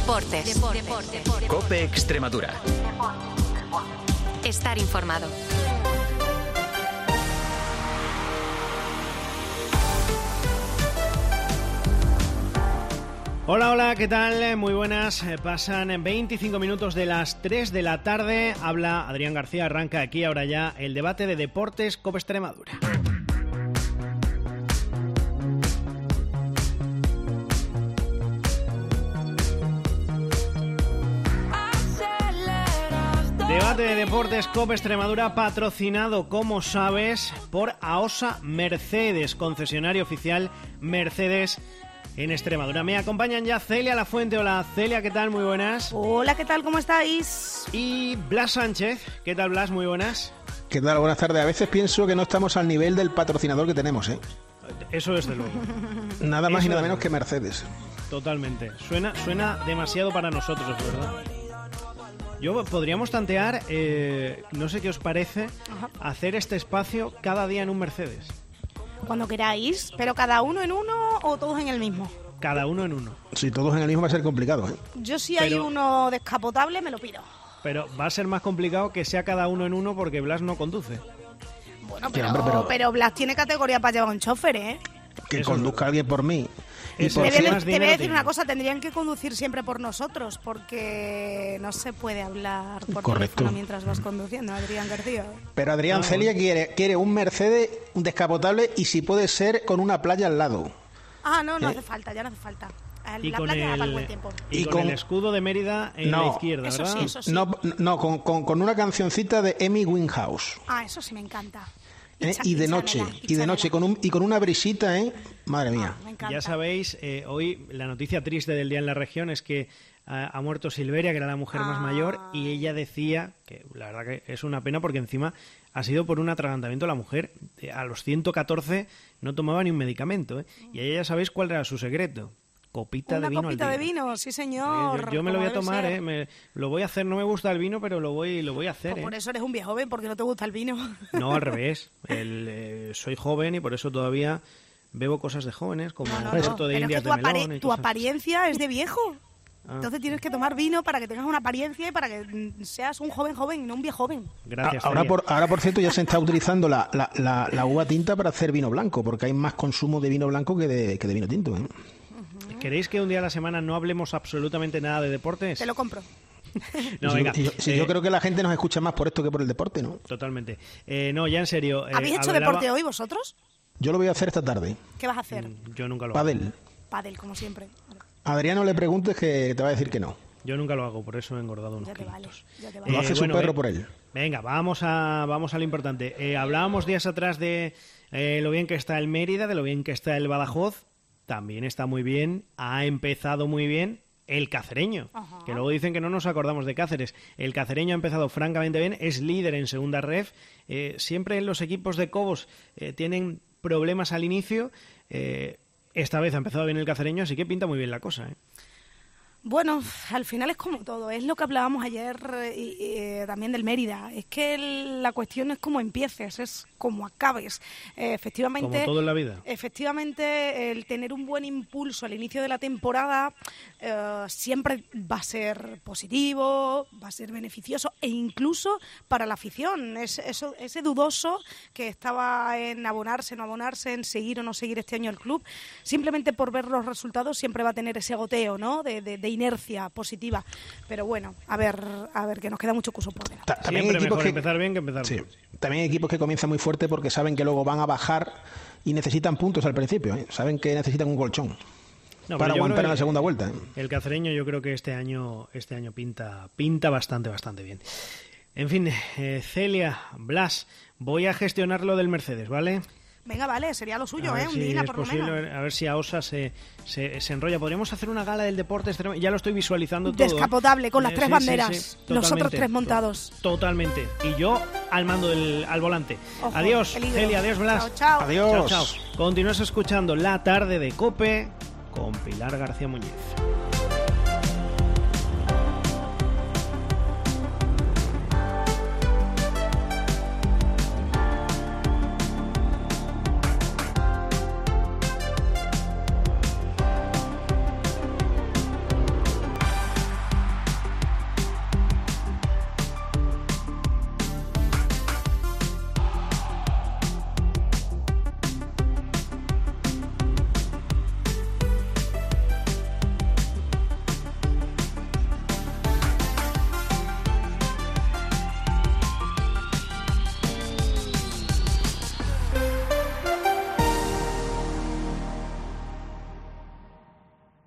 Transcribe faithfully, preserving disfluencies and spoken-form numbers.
Deportes. Deportes. Deportes. COPE Extremadura. Estar informado. Hola, hola, ¿qué tal? Muy buenas. Pasan veinticinco minutos de las tres de la tarde. Habla Adrián García. Arranca aquí ahora ya el debate de deportes COPE Extremadura. Debate de deportes COPE Extremadura, patrocinado, como sabes, por AOSA Mercedes, concesionario oficial Mercedes en Extremadura. Me acompañan ya Celia Lafuente. Hola Celia, ¿qué tal? Muy buenas. Hola, ¿qué tal? ¿Cómo estáis? Y Blas Sánchez. ¿Qué tal, Blas? Muy buenas. ¿Qué tal? Buenas tardes. A veces pienso que no estamos al nivel del patrocinador que tenemos, ¿eh? Eso desde luego. Nada más Eso y nada es menos que Mercedes. Totalmente. Suena, suena demasiado para nosotros, ¿verdad? Yo podríamos tantear, eh, no sé qué os parece, Ajá. hacer este espacio cada día en un Mercedes. Cuando queráis, pero cada uno en uno o todos en el mismo. Cada uno en uno. Si todos en el mismo va a ser complicado, ¿eh? Yo si pero, hay uno descapotable me lo pido. Pero va a ser más complicado que sea cada uno en uno porque Blas no conduce. Bueno, pero, sí, hombre, pero, pero Blas tiene categoría para llevar un chofer, ¿eh? Que Eso conduzca no. alguien por mí. Y por te, voy, te voy a decir una cosa, tendrían que conducir siempre por nosotros, porque no se puede hablar por Correcto. teléfono mientras vas conduciendo, Adrián García. Pero Adrián, ah, Celia quiere, quiere un Mercedes, un descapotable, y si puede ser con una playa al lado. Ah, no, no ¿Eh? hace falta, ya no hace falta. Y la con, playa el, para el buen tiempo. y y con, con el escudo de Mérida en no, la izquierda, eso ¿verdad? Sí, eso sí. No, no con, con, con una cancioncita de Amy Winehouse. Ah, eso sí me encanta. ¿Eh? Y de noche, y de noche, con un, y con una brisita, ¿eh? Madre mía. Ah, ya sabéis, eh, hoy la noticia triste del día en la región es que ha, ha muerto Silveria, que era la mujer ah. más mayor, y ella decía, que la verdad que es una pena porque encima ha sido por un atragantamiento. La mujer a los ciento catorce no tomaba ni un medicamento, ¿eh? Y ella ya sabéis cuál era su secreto. Copita Una de vino copita al día. de vino, sí señor. Yo, yo me lo voy a tomar, eh, me, lo voy a hacer. No me gusta el vino, pero lo voy, lo voy a hacer. Pues por eh. eso eres un viejo joven, porque no te gusta el vino. No, al revés. El, eh, soy joven y por eso todavía bebo cosas de jóvenes, como no, no, el no. de pero indias es que tu, de melón. apare- Y tu cosas. apariencia es de viejo. Ah. Entonces tienes que tomar vino para que tengas una apariencia y para que seas un joven joven y no un viejo joven. Gracias. Ahora por, ahora, por cierto, ya se está utilizando la, la, la, la uva tinta para hacer vino blanco, porque hay más consumo de vino blanco que de, que de vino tinto, ¿eh? ¿Queréis que un día a la semana no hablemos absolutamente nada de deportes? Te lo compro. No, sí, venga. Yo, sí, eh, yo creo que la gente nos escucha más por esto que por el deporte, ¿no? Totalmente. Eh, no, ya en serio. Eh, ¿Habéis hecho hablaba... deporte hoy vosotros? Yo lo voy a hacer esta tarde. ¿Qué vas a hacer? Yo nunca lo Padel. hago. Pádel, como siempre. A Adriano le preguntes que te va a decir que no. Yo nunca lo hago, por eso he engordado unos ya te kilitos. Vale, ya te vale. Lo hace eh, su bueno, perro eh, por él. Venga, vamos a, vamos a lo importante. Eh, hablábamos días atrás de eh, lo bien que está el Mérida, de lo bien que está el Badajoz. También está muy bien, ha empezado muy bien el Cacereño, Ajá. que luego dicen que no nos acordamos de Cáceres. El Cacereño ha empezado francamente bien, es líder en segunda ref. Eh, siempre los equipos de Cobos eh, tienen problemas al inicio. Eh, esta vez ha empezado bien el Cacereño, así que pinta muy bien la cosa, ¿eh? Bueno, al final es como todo, es lo que hablábamos ayer y, y, también del Mérida, es que el, la cuestión es cómo empieces, es cómo acabes. Eh, efectivamente, como todo en la vida. Efectivamente, el tener un buen impulso al inicio de la temporada eh, siempre va a ser positivo, va a ser beneficioso e incluso para la afición. Es, eso, ese dudoso que estaba en abonarse, no abonarse, en seguir o no seguir este año el club, simplemente por ver los resultados siempre va a tener ese goteo, ¿no? de, de, de inercia positiva, pero bueno, a ver, a ver, que nos queda mucho curso por delante. También siempre mejor que, empezar bien que empezar sí, bien. También hay equipos que comienzan muy fuerte porque saben que luego van a bajar y necesitan puntos al principio, ¿eh? Saben que necesitan un colchón no, para aguantar en la segunda vuelta, ¿eh? El Cacereño yo creo que este año este año pinta pinta bastante, bastante bien. En fin, eh, Celia, Blas, voy a gestionar lo del Mercedes, ¿vale? Venga, vale, sería lo suyo, ¿eh? Un si día, es por posible, lo menos. A ver si AOSA se, se, se enrolla. Podríamos hacer una gala del deporte extremo. Ya lo estoy visualizando todo. Descapotable, con las eh, tres sí, banderas. Sí, sí, los otros tres montados. Totalmente. Y yo al mando del al volante. Ojo, adiós, peligro. Celia, adiós, Blas. Chao, chao. Adiós. Chao, chao. Continúas escuchando La Tarde de COPE con Pilar García Muñiz.